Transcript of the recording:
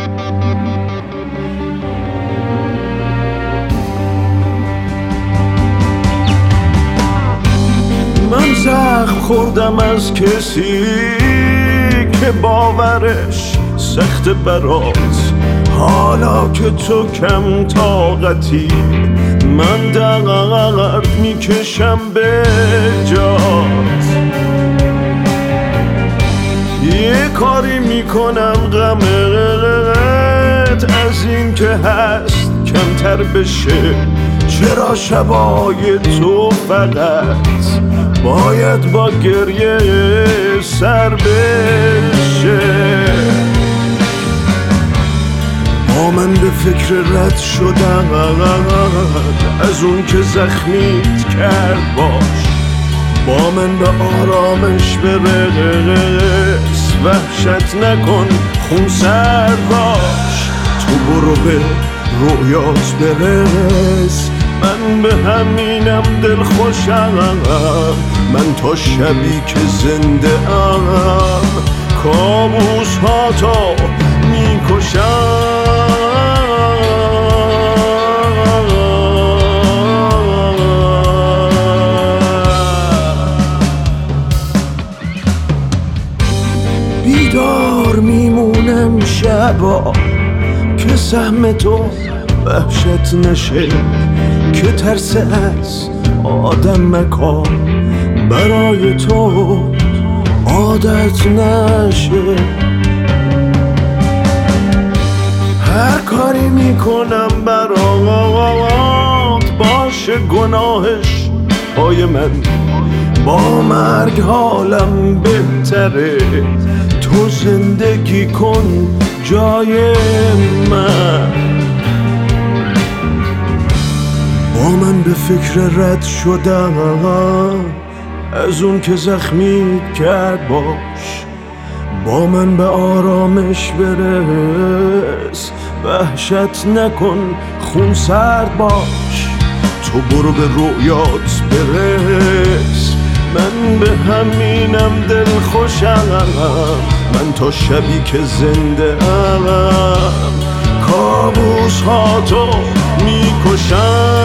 من زخم خوردم از کسی که باورش سخت برات، حالا که تو کم طاقتی من درد میکشم به جات. یه کاری میکنم غمت از این که هست کمتر بشه، چرا شبای تو فقط باید با گریه سر بشه. با من به فکر رد شدن از اون که زخمیت کرد باش، با من به آرامش برس، وحشت نکن خونسرد باش، تو برو به رویات برس. من به همینم دل خوشم، من تا شبی که زنده ام کابوس ها تا میکشم. بیدار میمونم شبا که سهم تو وحشت نشه، که ترس از آدم مکان برای تو عادت نشه. هر کاری میکنم برات باشه گناهش پای من، با مرگ حالم بهتره، تو زندگی کن جای من. با من به فکر رد شدن از اون که زخمیت کرد باش، با من به آرامش برس، وحشت نکن خونسرد باش، تو برو به رویات برس. من به همینم دل خوشم، من تا شبی که زنده ام کابوس ها تو میکشم.